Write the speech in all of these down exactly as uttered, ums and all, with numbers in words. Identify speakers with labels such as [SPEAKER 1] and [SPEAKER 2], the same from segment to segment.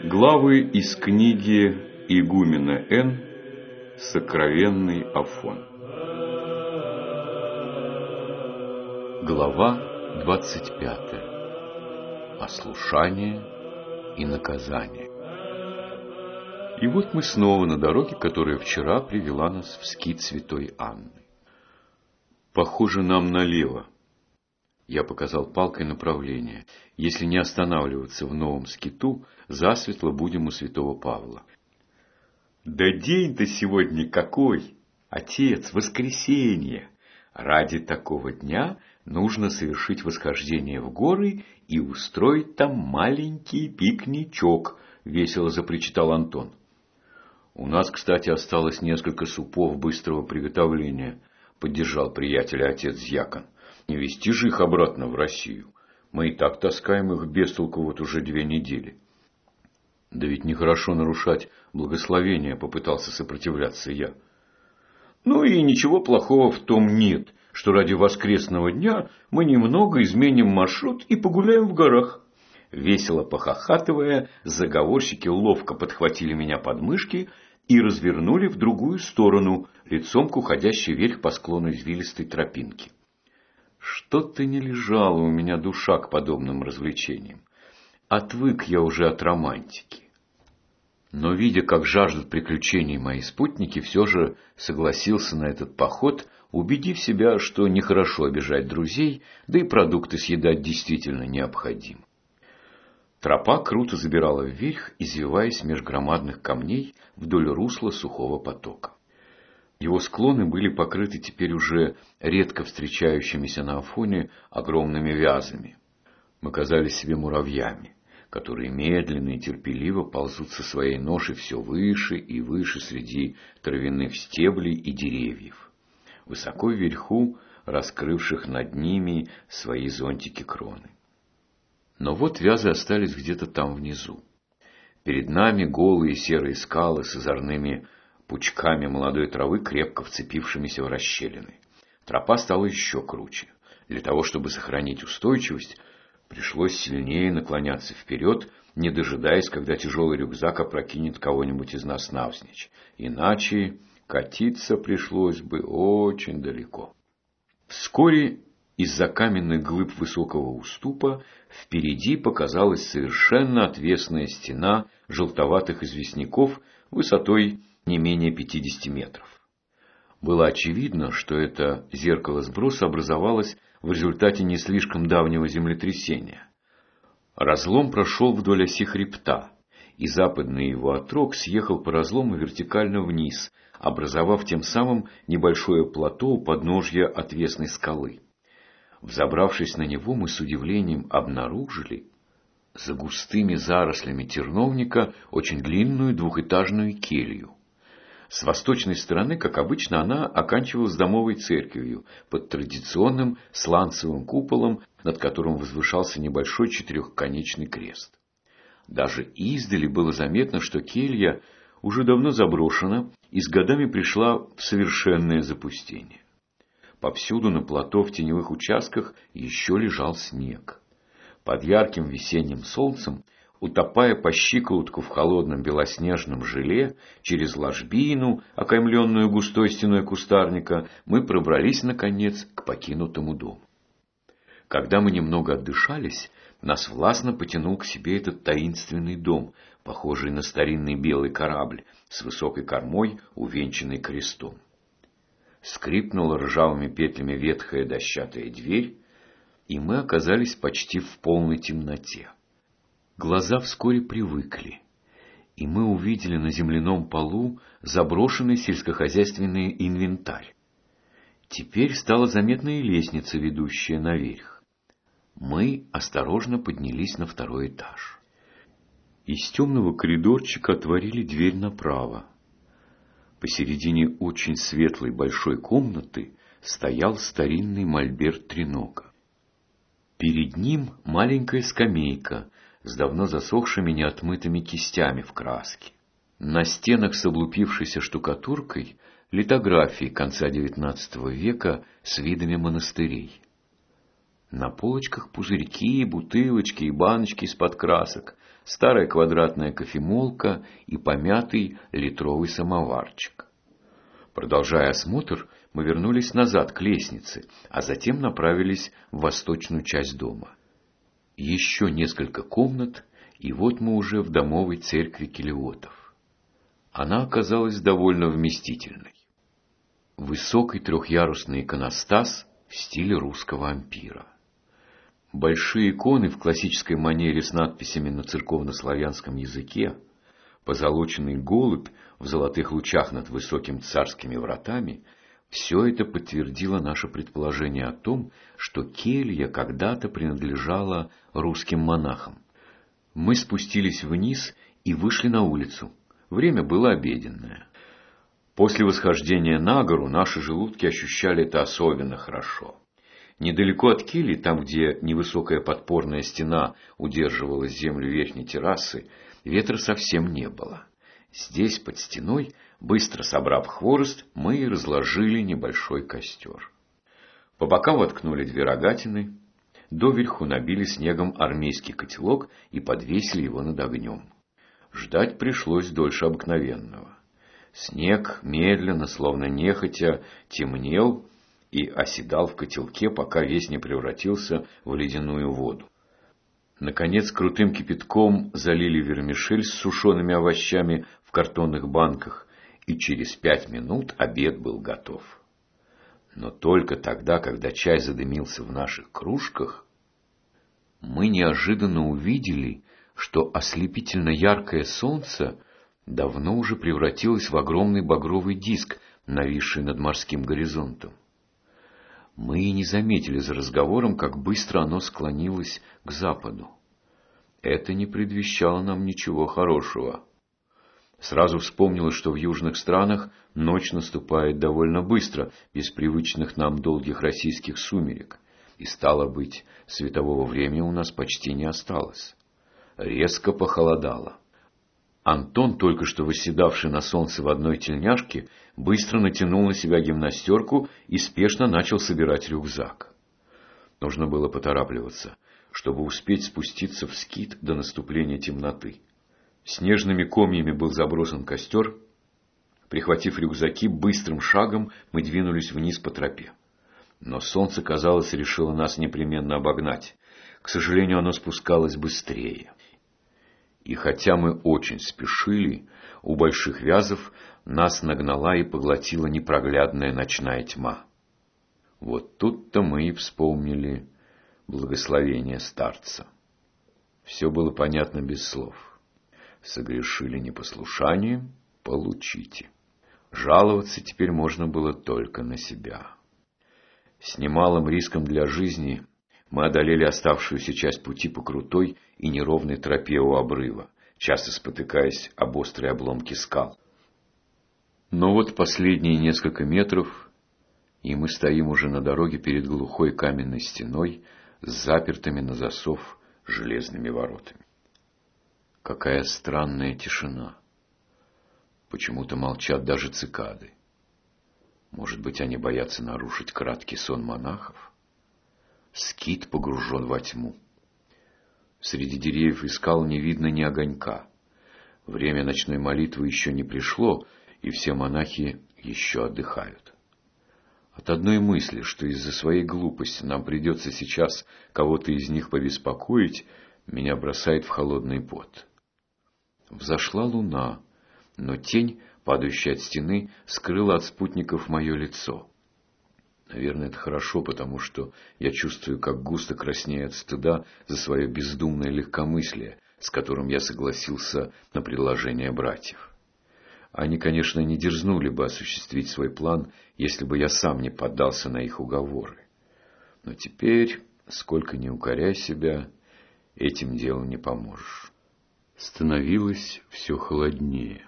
[SPEAKER 1] Главы из книги игумена Н. Сокровенный Афон. Глава двадцать пятая. Ослушание и наказание. И вот мы снова на дороге, которая вчера привела нас в скит святой Анны. Похоже, нам налево. Я показал палкой направление. Если не останавливаться в новом скиту, засветло будем у святого Павла. Да день-то сегодня какой! Отец, воскресенье! Ради такого дня нужно совершить восхождение в горы и устроить там маленький пикничок, весело запричитал Антон. У нас, кстати, осталось несколько супов быстрого приготовления, поддержал приятеля отец Дьякон. Не везти же их обратно в Россию. Мы и так таскаем их без толку вот уже две недели. Да ведь нехорошо нарушать благословение, попытался сопротивляться я. Ну и ничего плохого в том нет, что ради воскресного дня мы немного изменим маршрут и погуляем в горах. Весело похохатывая, заговорщики ловко подхватили меня под мышки и развернули в другую сторону, лицом к уходящей вверх по склону извилистой тропинки. Что-то не лежала у меня душа к подобным развлечениям. Отвык я уже от романтики. Но, видя, как жаждут приключений мои спутники, все же согласился на этот поход, убедив себя, что нехорошо обижать друзей, да и продукты съедать действительно необходимо. Тропа круто забирала вверх, извиваясь меж громадных камней вдоль русла сухого потока. Его склоны были покрыты теперь уже редко встречающимися на Афоне огромными вязами. Мы казались себе муравьями, которые медленно и терпеливо ползут со своей ношей все выше и выше среди травяных стеблей и деревьев, высоко вверху раскрывших над ними свои зонтики кроны. Но вот вязы остались где-то там внизу. Перед нами голые серые скалы с озорными пучками молодой травы, крепко вцепившимися в расщелины. Тропа стала еще круче. Для того, чтобы сохранить устойчивость, пришлось сильнее наклоняться вперед, не дожидаясь, когда тяжелый рюкзак опрокинет кого-нибудь из нас навзничь. Иначе катиться пришлось бы очень далеко. Вскоре из-за каменных глыб высокого уступа впереди показалась совершенно отвесная стена желтоватых известняков высотой не менее пятидесяти метров. Было очевидно, что это зеркало сброса образовалось в результате не слишком давнего землетрясения. Разлом прошел вдоль оси хребта, и западный его отрог съехал по разлому вертикально вниз, образовав тем самым небольшое плато у подножья отвесной скалы. Взобравшись на него, мы с удивлением обнаружили за густыми зарослями терновника очень длинную двухэтажную келью. С восточной стороны, как обычно, она оканчивалась домовой церковью под традиционным сланцевым куполом, над которым возвышался небольшой четырехконечный крест. Даже издали было заметно, что келья уже давно заброшена и с годами пришла в совершенное запустение. Повсюду на плато в теневых участках еще лежал снег. Под ярким весенним солнцем, утопая по щиколотку в холодном белоснежном желе, через ложбину, окаймленную густой стеной кустарника, мы пробрались, наконец, к покинутому дому. Когда мы немного отдышались, нас властно потянул к себе этот таинственный дом, похожий на старинный белый корабль с высокой кормой, увенчанный крестом. Скрипнула ржавыми петлями ветхая дощатая дверь, и мы оказались почти в полной темноте. Глаза вскоре привыкли, и мы увидели на земляном полу заброшенный сельскохозяйственный инвентарь. Теперь стала заметна и лестница, ведущая наверх. Мы осторожно поднялись на второй этаж. Из темного коридорчика отворили дверь направо. Посередине очень светлой большой комнаты стоял старинный мольберт-тренога. Перед ним маленькая скамейка с давно засохшими неотмытыми кистями в краске. На стенах с облупившейся штукатуркой литографии конца девятнадцатого века с видами монастырей. На полочках пузырьки, бутылочки и баночки из-под красок, старая квадратная кофемолка и помятый литровый самоварчик. Продолжая осмотр, мы вернулись назад к лестнице, а затем направились в восточную часть дома. Еще несколько комнат, и вот мы уже в домовой церкви Келиотов. Она оказалась довольно вместительной. Высокий трехъярусный иконостас в стиле русского ампира. Большие иконы в классической манере с надписями на церковно-славянском языке, позолоченный голубь в золотых лучах над высокими царскими вратами — все это подтвердило наше предположение о том, что келья когда-то принадлежала русским монахам. Мы спустились вниз и вышли на улицу. Время было обеденное. После восхождения на гору наши желудки ощущали это особенно хорошо. Недалеко от кельи, там, где невысокая подпорная стена удерживала землю верхней террасы, ветра совсем не было. Здесь, под стеной, быстро собрав хворост, мы разложили небольшой костер. По бокам воткнули две рогатины, доверху набили снегом армейский котелок и подвесили его над огнем. Ждать пришлось дольше обыкновенного. Снег медленно, словно нехотя, темнел и оседал в котелке, пока весь не превратился в ледяную воду. Наконец, крутым кипятком залили вермишель с сушеными овощами в картонных банках, и через пять минут обед был готов. Но только тогда, когда чай задымился в наших кружках, мы неожиданно увидели, что ослепительно яркое солнце давно уже превратилось в огромный багровый диск, нависший над морским горизонтом. Мы и не заметили за разговором, как быстро оно склонилось к западу. Это не предвещало нам ничего хорошего. Сразу вспомнилось, что в южных странах ночь наступает довольно быстро, без привычных нам долгих российских сумерек, и, стало быть, светового времени у нас почти не осталось. Резко похолодало. Антон, только что восседавший на солнце в одной тельняшке, быстро натянул на себя гимнастерку и спешно начал собирать рюкзак. Нужно было поторапливаться, чтобы успеть спуститься в скит до наступления темноты. Снежными комьями был забросан костер. Прихватив рюкзаки, быстрым шагом мы двинулись вниз по тропе. Но солнце, казалось, решило нас непременно обогнать. К сожалению, оно спускалось быстрее. И хотя мы очень спешили, у Больших Вязов нас нагнала и поглотила непроглядная ночная тьма. Вот тут-то мы и вспомнили благословение старца. Все было понятно без слов. Согрешили непослушанием — получите. Жаловаться теперь можно было только на себя. С немалым риском для жизни мы одолели оставшуюся часть пути по крутой и неровной тропе у обрыва, часто спотыкаясь об острые обломки скал. Но вот последние несколько метров, и мы стоим уже на дороге перед глухой каменной стеной с запертыми на засов железными воротами. Какая странная тишина. Почему-то молчат даже цикады. Может быть, они боятся нарушить краткий сон монахов? Скит погружен во тьму. Среди деревьев и скал не видно ни огонька. Время ночной молитвы еще не пришло, и все монахи еще отдыхают. От одной мысли, что из-за своей глупости нам придется сейчас кого-то из них побеспокоить, меня бросает в холодный пот. Взошла луна, но тень, падающая от стены, скрыла от спутников мое лицо. Наверное, это хорошо, потому что я чувствую, как густо краснею от стыда за свое бездумное легкомыслие, с которым я согласился на предложение братьев. Они, конечно, не дерзнули бы осуществить свой план, если бы я сам не поддался на их уговоры. Но теперь, сколько ни укоряй себя, этим делом не поможешь. Становилось все холоднее.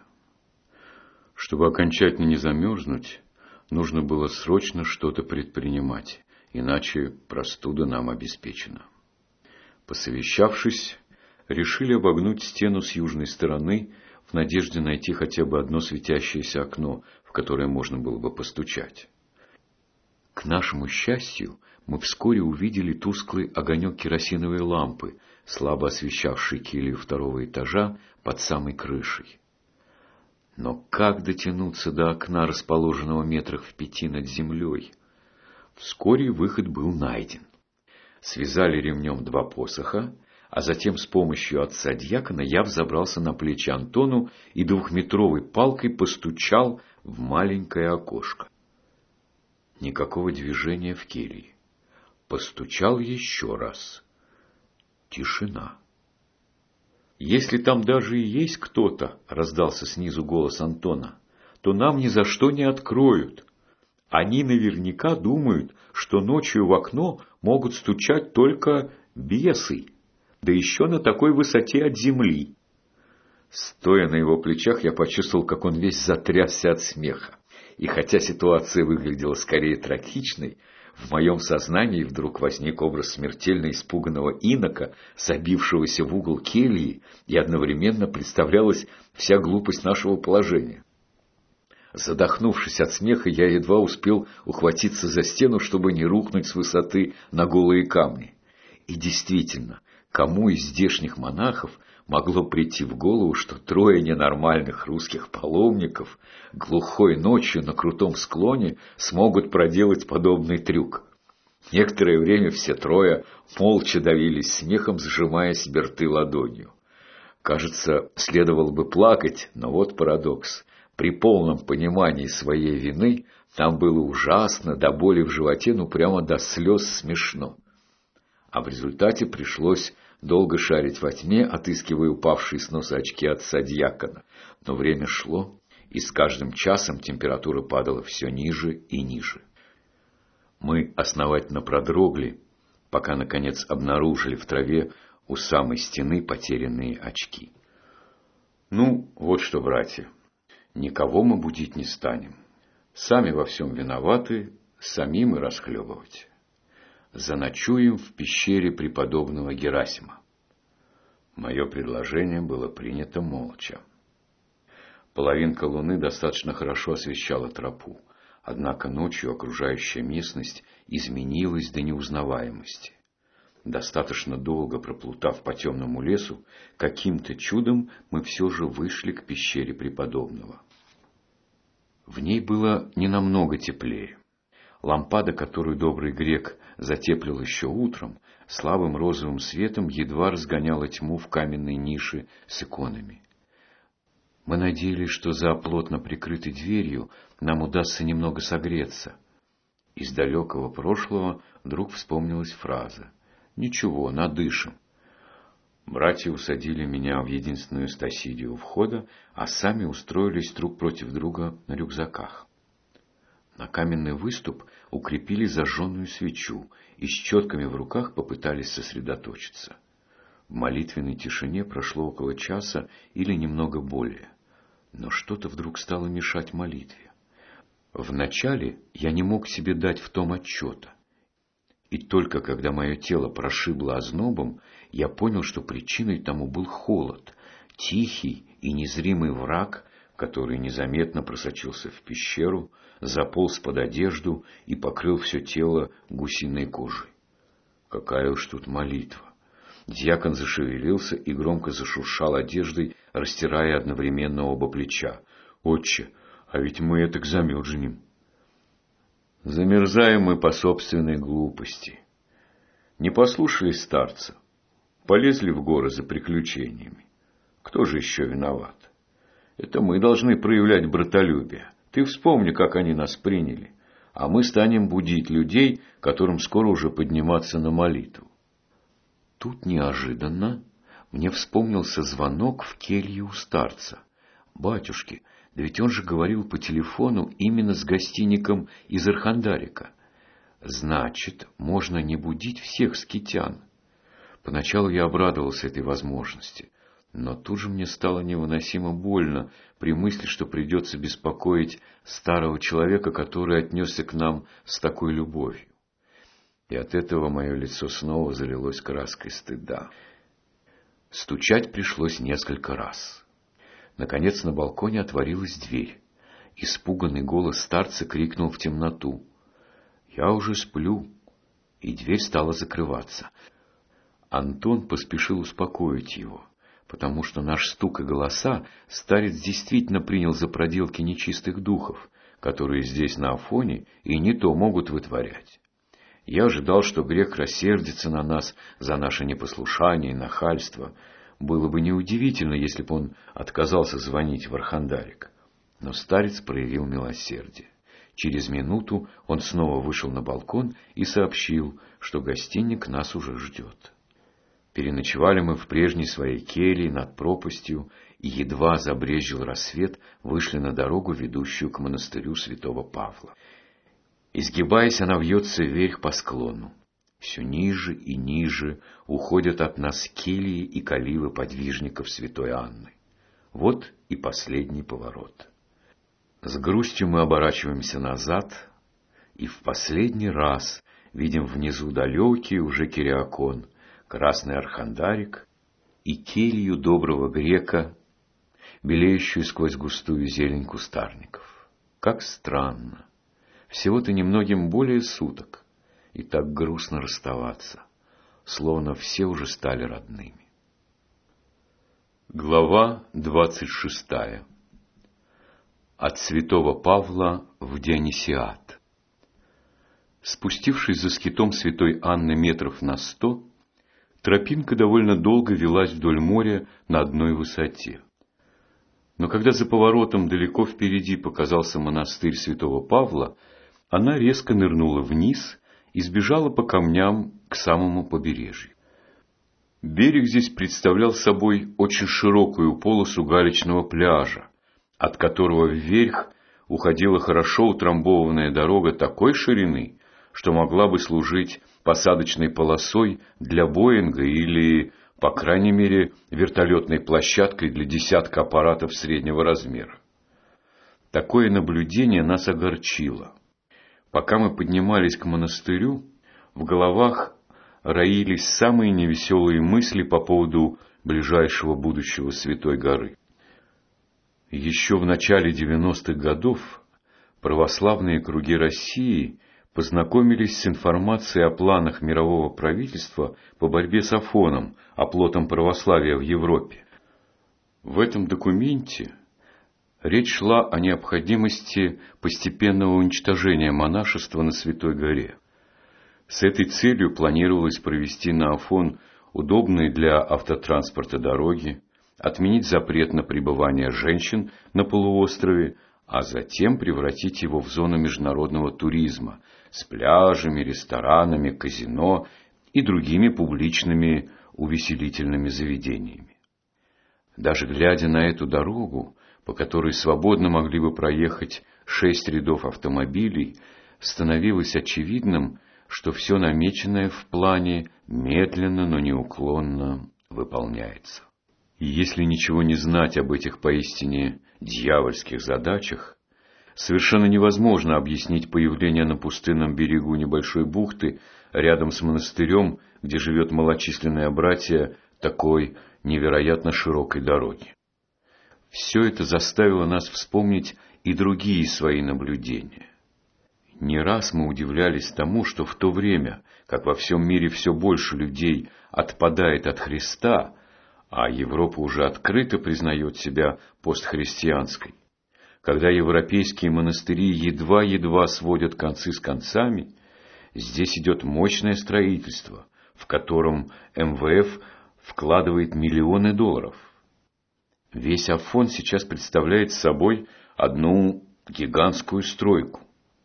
[SPEAKER 1] Чтобы окончательно не замерзнуть, нужно было срочно что-то предпринимать, иначе простуда нам обеспечена. Посовещавшись, решили обогнуть стену с южной стороны в надежде найти хотя бы одно светящееся окно, в которое можно было бы постучать. К нашему счастью, мы вскоре увидели тусклый огонек керосиновой лампы, слабо освещавший келью второго этажа под самой крышей. Но как дотянуться до окна, расположенного метрах в пяти над землей? Вскоре выход был найден. Связали ремнем два посоха, а затем с помощью отца-дьякона я взобрался на плечи Антону и двухметровой палкой постучал в маленькое окошко. Никакого движения в келье. Постучал еще раз. Тишина. «Если там даже и есть кто-то, — раздался снизу голос Антона, — то нам ни за что не откроют. Они наверняка думают, что ночью в окно могут стучать только бесы, да еще на такой высоте от земли». Стоя на его плечах, я почувствовал, как он весь затрясся от смеха. И хотя ситуация выглядела скорее трагичной, в моем сознании вдруг возник образ смертельно испуганного инока, забившегося в угол кельи, и одновременно представлялась вся глупость нашего положения. Задохнувшись от смеха, я едва успел ухватиться за стену, чтобы не рухнуть с высоты на голые камни. И действительно, кому из здешних монахов могло прийти в голову, что трое ненормальных русских паломников глухой ночью на крутом склоне смогут проделать подобный трюк? Некоторое время все трое молча давились смехом, сжимая себе рты ладонью. Кажется, следовало бы плакать, но вот парадокс. При полном понимании своей вины нам было ужасно, до боли в животе, ну прямо до слез смешно. А в результате пришлось долго шарить во тьме, отыскивая упавшие с носа очки отца-дьякона. Но время шло, и с каждым часом температура падала все ниже и ниже. Мы основательно продрогли, пока, наконец, обнаружили в траве у самой стены потерянные очки. Ну, вот что, братья, никого мы будить не станем. Сами во всем виноваты, самим и расхлебывать. Заночуем в пещере преподобного Герасима. Мое предложение было принято молча. Половинка луны достаточно хорошо освещала тропу, однако ночью окружающая местность изменилась до неузнаваемости. Достаточно долго проплутав по темному лесу, каким-то чудом мы все же вышли к пещере преподобного. В ней было не намного теплее. Лампада, которую добрый грек затеплил еще утром, слабым розовым светом едва разгоняла тьму в каменной нише с иконами. Мы надеялись, что за плотно прикрытой дверью нам удастся немного согреться. Из далекого прошлого вдруг вспомнилась фраза: «Ничего, надышим». Братья усадили меня в единственную стасидию у входа, а сами устроились друг против друга на рюкзаках. На каменный выступ укрепили зажженную свечу и с четками в руках попытались сосредоточиться. В молитвенной тишине прошло около часа или немного более, но что-то вдруг стало мешать молитве. Вначале я не мог себе дать в том отчета, и только когда мое тело прошибло ознобом, я понял, что причиной тому был холод, тихий и незримый враг, который незаметно просочился в пещеру, заполз под одежду и покрыл все тело гусиной кожей. Какая уж тут молитва! Дьякон зашевелился и громко зашуршал одеждой, растирая одновременно оба плеча. «Отче, а ведь мы этак замерзнем». Замерзаем мы по собственной глупости. Не послушались старца, полезли в горы за приключениями. Кто же еще виноват? Это мы должны проявлять братолюбие. Ты вспомни, как они нас приняли, а мы станем будить людей, которым скоро уже подниматься на молитву. Тут неожиданно мне вспомнился звонок в келью у старца. Батюшки, да ведь он же говорил по телефону именно с гостиником из Архандарика. Значит, можно не будить всех скитян. Поначалу я обрадовался этой возможности, но тут же мне стало невыносимо больно при мысли, что придется беспокоить старого человека, который отнесся к нам с такой любовью. И от этого мое лицо снова залилось краской стыда. Стучать пришлось несколько раз. Наконец на балконе отворилась дверь. Испуганный голос старца крикнул в темноту: «Я уже сплю. и дверь стала закрываться. Антон поспешил успокоить его, потому что наш стук и голоса старец действительно принял за проделки нечистых духов, которые здесь на Афоне и не то могут вытворять. Я ожидал, что грек рассердится на нас за наше непослушание и нахальство. Было бы неудивительно, если бы он отказался звонить в Архандарик. Но старец проявил милосердие. Через минуту он снова вышел на балкон и сообщил, что гостиник нас уже ждет. Переночевали мы в прежней своей келье над пропастью, и едва забрезжил рассвет, вышли на дорогу, ведущую к монастырю святого Павла. Изгибаясь, она вьется вверх по склону. Все ниже и ниже уходят от нас кельи и каливы подвижников святой Анны. Вот и последний поворот. С грустью мы оборачиваемся назад, и в последний раз видим внизу далекий уже Кириакон, красный Архандарик и келью доброго грека, белеющую сквозь густую зелень кустарников. Как странно! Всего-то немногим более суток, и так грустно расставаться, словно все уже стали родными. Глава двадцать шестая. От святого Павла в Дионисиат. Спустившись за скитом святой Анны метров на сто, тропинка довольно долго велась вдоль моря на одной высоте. Но когда за поворотом далеко впереди показался монастырь святого Павла, она резко нырнула вниз и сбежала по камням к самому побережью. Берег здесь представлял собой очень широкую полосу галечного пляжа, от которого вверх уходила хорошо утрамбованная дорога такой ширины, что могла бы служить посадочной полосой для Боинга или, по крайней мере, вертолетной площадкой для десятка аппаратов среднего размера. Такое наблюдение нас огорчило. Пока мы поднимались к монастырю, в головах роились самые невеселые мысли по поводу ближайшего будущего Святой горы. Еще в начале девяностых годов православные круги России познакомились с информацией о планах мирового правительства по борьбе с Афоном, оплотом православия в Европе. В этом документе речь шла о необходимости постепенного уничтожения монашества на Святой горе. С этой целью планировалось провести на Афон удобные для автотранспорта дороги, отменить запрет на пребывание женщин на полуострове, а затем превратить его в зону международного туризма с пляжами, ресторанами, казино и другими публичными увеселительными заведениями. Даже глядя на эту дорогу, по которой свободно могли бы проехать шесть рядов автомобилей, становилось очевидным, что все намеченное в плане медленно, но неуклонно выполняется. И если ничего не знать об этих поистине дьявольских задачах, совершенно невозможно объяснить появление на пустынном берегу небольшой бухты рядом с монастырем, где живет малочисленное братья, такой невероятно широкой дороги. Все это заставило нас вспомнить и другие свои наблюдения. Не раз мы удивлялись тому, что в то время, как во всем мире все больше людей отпадает от Христа, а Европа уже открыто признает себя постхристианской, когда европейские монастыри едва-едва сводят концы с концами, здесь идет мощное строительство, в котором эм вэ эф вкладывает миллионы долларов. Весь Афон сейчас представляет собой одну гигантскую стройку.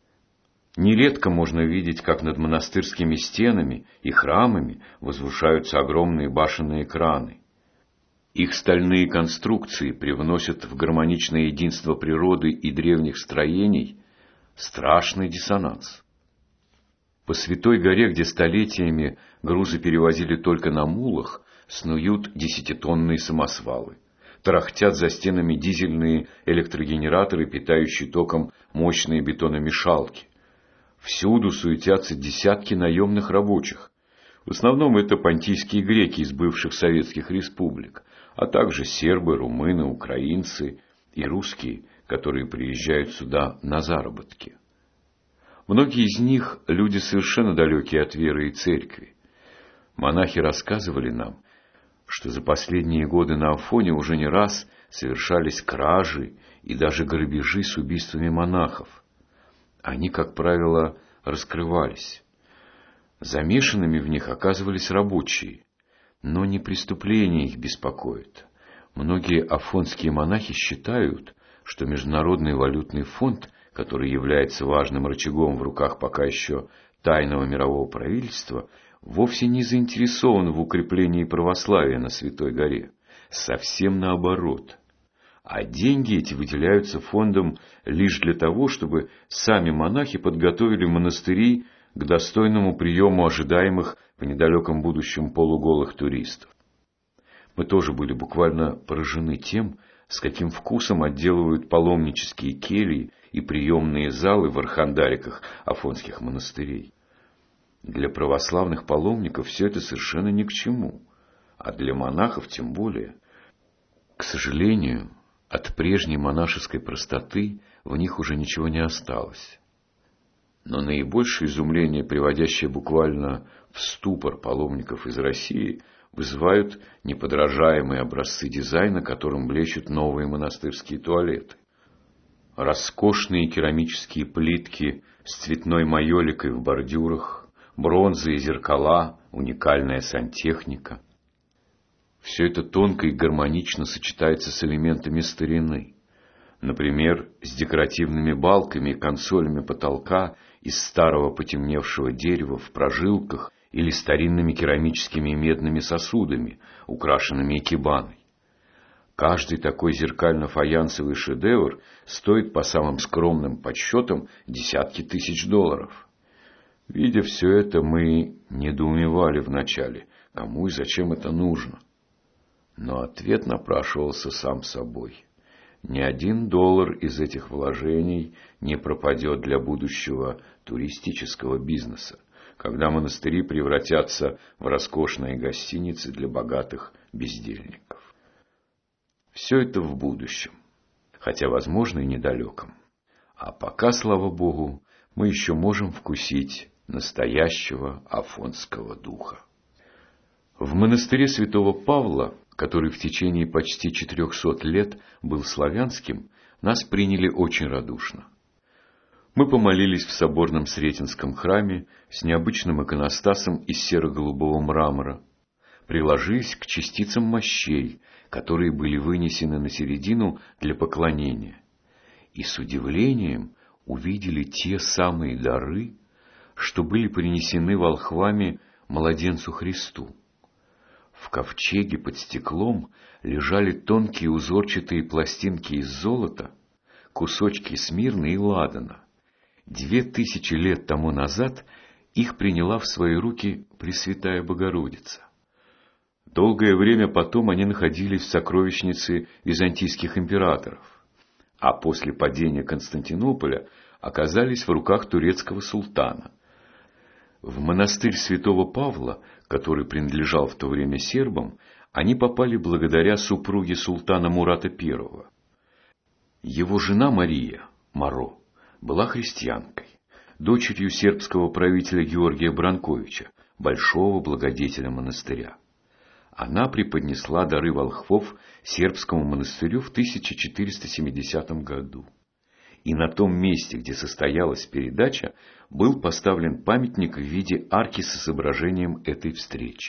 [SPEAKER 1] Нередко можно видеть, как над монастырскими стенами и храмами возвышаются огромные башенные краны. Их стальные конструкции привносят в гармоничное единство природы и древних строений страшный диссонанс. По Святой горе, где столетиями грузы перевозили только на мулах, снуют десятитонные самосвалы. Тарахтят за стенами дизельные электрогенераторы, питающие током мощные бетономешалки. Всюду суетятся десятки наемных рабочих. В основном это понтийские греки из бывших советских республик, а также сербы, румыны, украинцы и русские, которые приезжают сюда на заработки. Многие из них – люди совершенно далекие от веры и церкви. Монахи рассказывали нам, что за последние годы на Афоне уже не раз совершались кражи и даже грабежи с убийствами монахов. Они, как правило, раскрывались. Замешанными в них оказывались рабочие, но не преступления их беспокоят. Многие афонские монахи считают, что Международный валютный фонд, который является важным рычагом в руках пока еще тайного мирового правительства, вовсе не заинтересован в укреплении православия на Святой горе. Совсем наоборот. А деньги эти выделяются фондом лишь для того, чтобы сами монахи подготовили монастыри к достойному приему ожидаемых в недалеком будущем полуголых туристов. Мы тоже были буквально поражены тем, с каким вкусом отделывают паломнические кельи и приемные залы в архандариках афонских монастырей. Для православных паломников все это совершенно ни к чему, а для монахов тем более. К сожалению, от прежней монашеской простоты в них уже ничего не осталось. Но наибольшее изумление, приводящее буквально в ступор паломников из России, вызывают неподражаемые образцы дизайна, которым блещут новые монастырские туалеты. Роскошные керамические плитки с цветной майоликой в бордюрах, бронза и зеркала, уникальная сантехника. Все это тонко и гармонично сочетается с элементами старины. Например, с декоративными балками и консолями потолка из старого потемневшего дерева в прожилках или старинными керамическими и медными сосудами, украшенными экибаной. Каждый такой зеркально-фаянсовый шедевр стоит по самым скромным подсчетам десятки тысяч долларов. Видя все это, мы недоумевали вначале, кому и зачем это нужно. Но ответ напрашивался сам собой. Ни один доллар из этих вложений не пропадет для будущего туристического бизнеса, когда монастыри превратятся в роскошные гостиницы для богатых бездельников. Все это в будущем, хотя, возможно, и недалеком. А пока, слава Богу, мы еще можем вкусить настоящего афонского духа. В монастыре святого Павла, который в течение почти четырехсот лет был славянским, нас приняли очень радушно. Мы помолились в соборном Сретенском храме с необычным иконостасом из серо-голубого мрамора, приложились к частицам мощей, которые были вынесены на середину для поклонения, и с удивлением увидели те самые дары, что были принесены волхвами младенцу Христу. В ковчеге под стеклом лежали тонкие узорчатые пластинки из золота, кусочки смирны и ладана. Две тысячи лет тому назад их приняла в свои руки Пресвятая Богородица. Долгое время потом они находились в сокровищнице византийских императоров, а после падения Константинополя оказались в руках турецкого султана. В монастырь святого Павла, который принадлежал в то время сербам, они попали благодаря супруге султана Мурата Первого. Его жена Мария, Маро, была христианкой, дочерью сербского правителя Георгия Бранковича, большого благодетеля монастыря. Она преподнесла дары волхвов сербскому монастырю в тысяча четыреста семидесятом году. И на том месте, где состоялась передача, был поставлен памятник в виде арки с изображением этой встречи.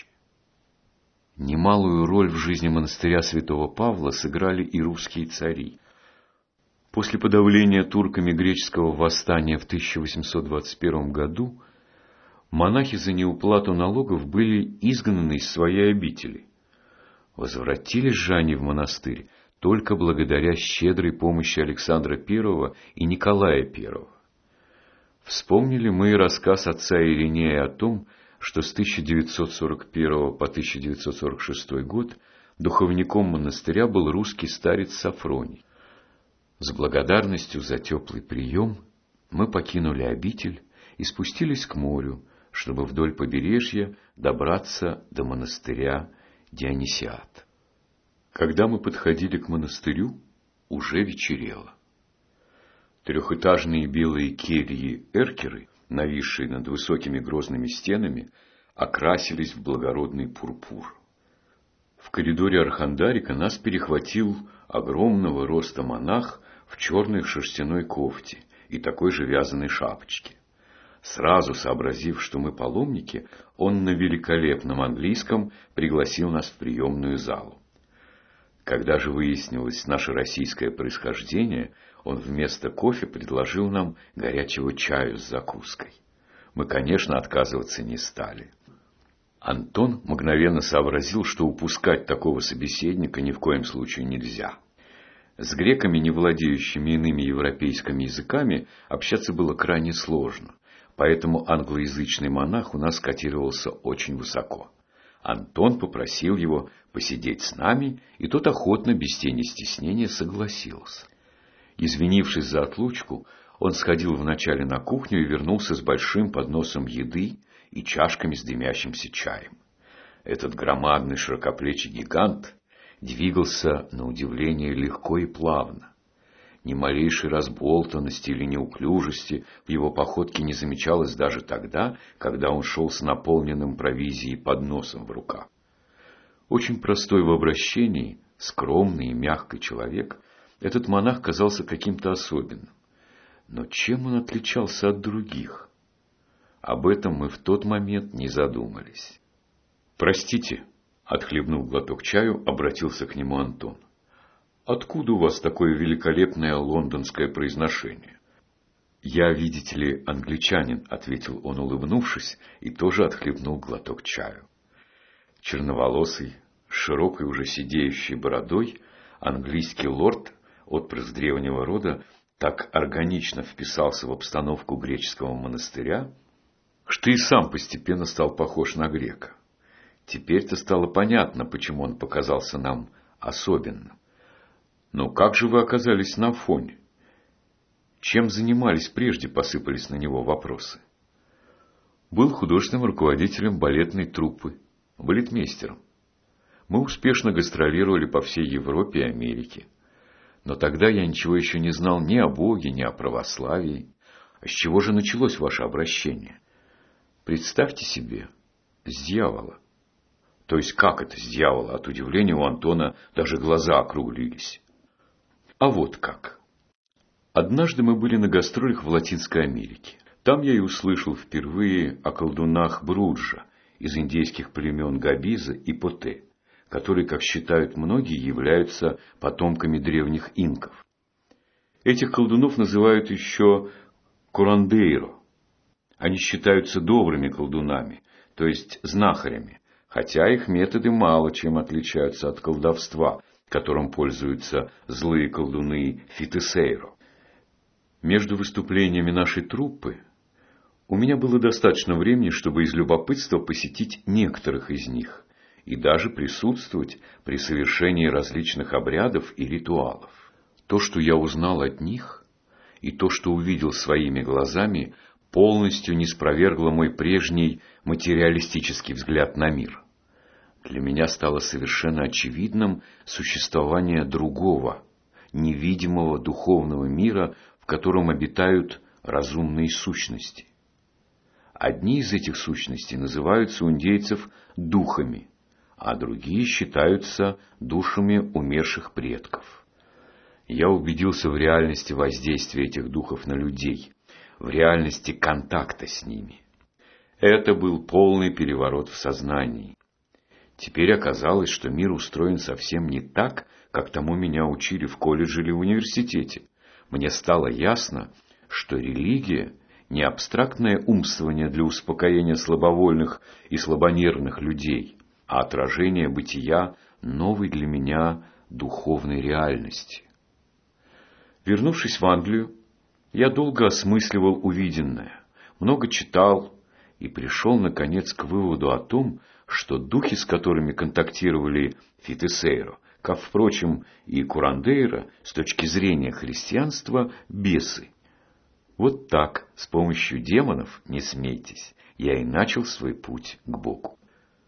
[SPEAKER 1] Немалую роль в жизни монастыря святого Павла сыграли и русские цари. После подавления турками греческого восстания в тысяча восемьсот двадцать первом году монахи за неуплату налогов были изгнаны из своей обители. Возвратились же они в монастырь только благодаря щедрой помощи Александра Первого и Николая Первого. Вспомнили мы и рассказ отца Иринея о том, что с тысяча девятьсот сорок первого по тысяча девятьсот сорок шестой год духовником монастыря был русский старец Сафроний. С благодарностью за теплый прием мы покинули обитель и спустились к морю, чтобы вдоль побережья добраться до монастыря Дионисиат. Когда мы подходили к монастырю, уже вечерело. Трехэтажные белые кельи-эркеры, нависшие над высокими грозными стенами, окрасились в благородный пурпур. В коридоре Архандарика нас перехватил огромного роста монах в черной шерстяной кофте и такой же вязаной шапочке. Сразу сообразив, что мы паломники, он на великолепном английском пригласил нас в приемную залу. Когда же выяснилось наше российское происхождение, он вместо кофе предложил нам горячего чаю с закуской. Мы, конечно, отказываться не стали. Антон мгновенно сообразил, что упускать такого собеседника ни в коем случае нельзя. С греками, не владеющими иными европейскими языками, общаться было крайне сложно, поэтому англоязычный монах у нас котировался очень высоко. Антон попросил его посидеть с нами, и тот охотно, без тени стеснения, согласился. Извинившись за отлучку, он сходил вначале на кухню и вернулся с большим подносом еды и чашками с дымящимся чаем. Этот громадный широкоплечий гигант двигался, на удивление, легко и плавно. Ни малейшей разболтанности или неуклюжести в его походке не замечалось даже тогда, когда он шел с наполненным провизией подносом в руках. Очень простой в обращении, скромный и мягкий человек, этот монах казался каким-то особенным. Но чем он отличался от других? Об этом мы в тот момент не задумались. «Простите», — отхлебнув глоток чаю, обратился к нему Антон. «Откуда у вас такое великолепное лондонское произношение?» «Я, видите ли, англичанин», — ответил он, улыбнувшись, и тоже отхлебнул глоток чаю. Черноволосый, с широкой уже сидеющей бородой, английский лорд, отпрыск древнего рода, так органично вписался в обстановку греческого монастыря, что и сам постепенно стал похож на грека. Теперь-то стало понятно, почему он показался нам особенным. «Но как же вы оказались на Афоне? Чем занимались прежде?» — посыпались на него вопросы. «Был художественным руководителем балетной труппы, балетмейстером. Мы успешно гастролировали по всей Европе и Америке. Но тогда я ничего еще не знал ни о Боге, ни о православии. А с чего же началось ваше обращение? Представьте себе, с дьявола». «То есть как это с дьявола?» От удивления у Антона даже глаза округлились. «А вот как. Однажды мы были на гастролях в Латинской Америке. Там я и услышал впервые о колдунах Бруджа из индейских племен Габиза и Поте, которые, как считают многие, являются потомками древних инков. Этих колдунов называют еще курандейро. Они считаются добрыми колдунами, то есть знахарями, хотя их методы мало чем отличаются от колдовства, которым пользуются злые колдуны Фитесейро. Между выступлениями нашей труппы у меня было достаточно времени, чтобы из любопытства посетить некоторых из них и даже присутствовать при совершении различных обрядов и ритуалов. То, что я узнал от них, и то, что увидел своими глазами, полностью не спровергло мой прежний материалистический взгляд на мир. Для меня стало совершенно очевидным существование другого, невидимого духовного мира, в котором обитают разумные сущности. Одни из этих сущностей называются у индейцев духами, а другие считаются душами умерших предков. Я убедился в реальности воздействия этих духов на людей, в реальности контакта с ними. Это был полный переворот в сознании. Теперь оказалось, что мир устроен совсем не так, как тому меня учили в колледже или в университете. Мне стало ясно, что религия не абстрактное умствование для успокоения слабовольных и слабонервных людей, а отражение бытия новой для меня духовной реальности. Вернувшись в Англию, я долго осмысливал увиденное, много читал и пришел, наконец, к выводу о том, что духи, с которыми контактировали Фитесейро, как, впрочем, и Курандейро, с точки зрения христианства, бесы. Вот так, с помощью демонов, не смейтесь, я и начал свой путь к Богу.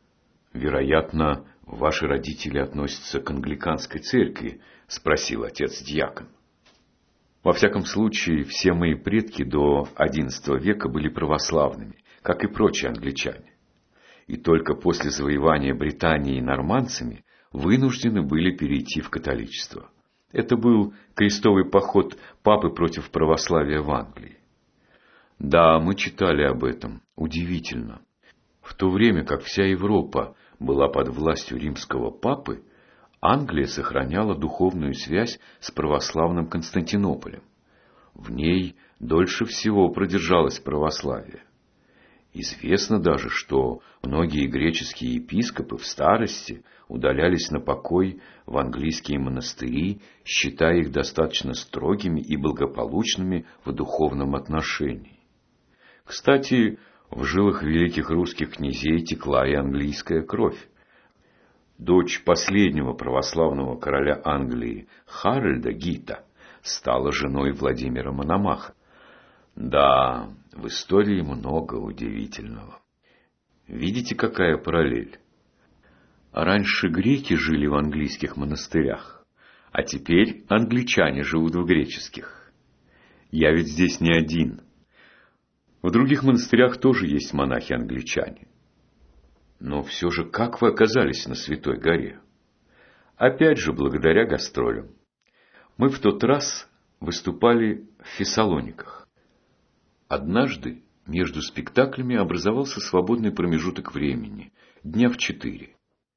[SPEAKER 1] «Вероятно, ваши родители относятся к англиканской церкви?» — спросил отец-диакон. Во всяком случае, все мои предки до одиннадцатого века были православными, как и прочие англичане. И только после завоевания Британии нормандцами вынуждены были перейти в католичество. Это был крестовый поход папы против православия в Англии. Да, мы читали об этом. Удивительно. В то время как вся Европа была под властью римского папы, Англия сохраняла духовную связь с православным Константинополем. В ней дольше всего продержалось православие. Известно даже, что многие греческие епископы в старости удалялись на покой в английские монастыри, считая их достаточно строгими и благополучными в духовном отношении. Кстати, в жилах великих русских князей текла и английская кровь. Дочь последнего православного короля Англии Харальда Гита стала женой Владимира Мономаха. Да, в истории много удивительного. Видите, какая параллель? Раньше греки жили в английских монастырях, а теперь англичане живут в греческих. Я ведь здесь не один. В других монастырях тоже есть монахи-англичане. Но все же как вы оказались на Святой горе? Опять же, благодаря гастролям. Мы в тот раз выступали в Фессалониках. Однажды между спектаклями образовался свободный промежуток времени, дня в четыре.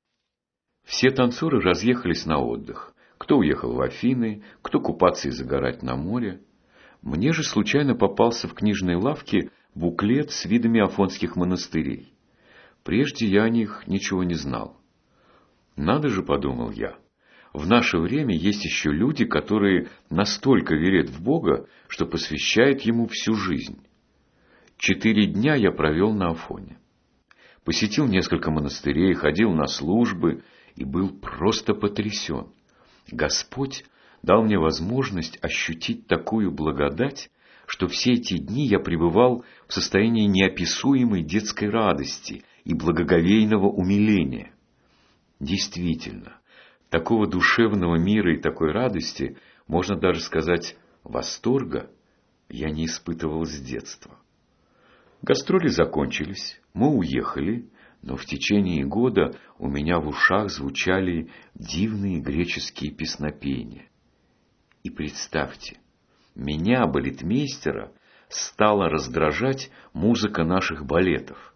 [SPEAKER 1] Все танцоры разъехались на отдых. Кто уехал в Афины, кто купаться и загорать на море. Мне же случайно попался в книжной лавке буклет с видами афонских монастырей. Прежде я о них ничего не знал. Надо же, подумал я, в наше время есть еще люди, которые настолько верят в Бога, что посвящают Ему всю жизнь. Четыре дня я провел на Афоне. Посетил несколько монастырей, ходил на службы и был просто потрясен. Господь дал мне возможность ощутить такую благодать, что все эти дни я пребывал в состоянии неописуемой детской радости и благоговейного умиления. Действительно, такого душевного мира и такой радости, можно даже сказать, восторга, я не испытывал с детства. Гастроли закончились, мы уехали, но в течение года у меня в ушах звучали дивные греческие песнопения. И представьте, меня, балетмейстера, стала раздражать музыка наших балетов.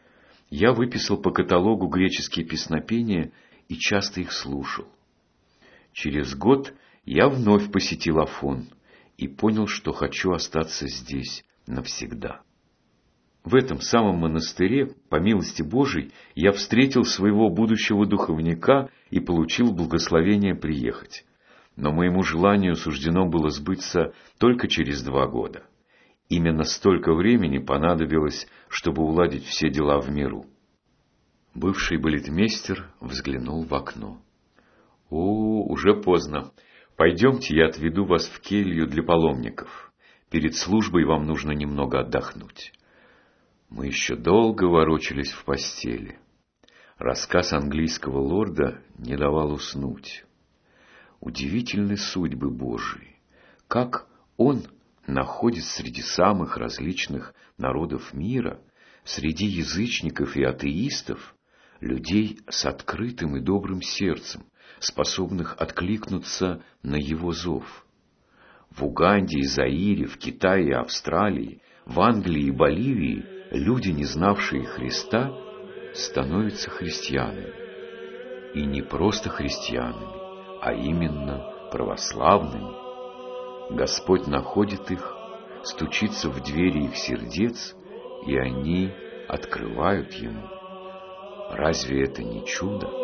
[SPEAKER 1] Я выписал по каталогу греческие песнопения и часто их слушал. Через год я вновь посетил Афон и понял, что хочу остаться здесь навсегда. В этом самом монастыре, по милости Божией, я встретил своего будущего духовника и получил благословение приехать. Но моему желанию суждено было сбыться только через два года. Именно столько времени понадобилось, чтобы уладить все дела в миру. Бывший балетмейстер взглянул в окно. «О, уже поздно. Пойдемте, я отведу вас в келью для паломников. Перед службой вам нужно немного отдохнуть». Мы еще долго ворочались в постели. Рассказ английского лорда не давал уснуть. Удивительны судьбы Божии. Как Он находит среди самых различных народов мира, среди язычников и атеистов, людей с открытым и добрым сердцем, способных откликнуться на Его зов. В Уганде и Заире, в Китае и Австралии, в Англии и Боливии люди, не знавшие Христа, становятся христианами. И не просто христианами, а именно православными. Господь находит их, стучится в двери их сердец, и они открывают Ему. Разве это не чудо?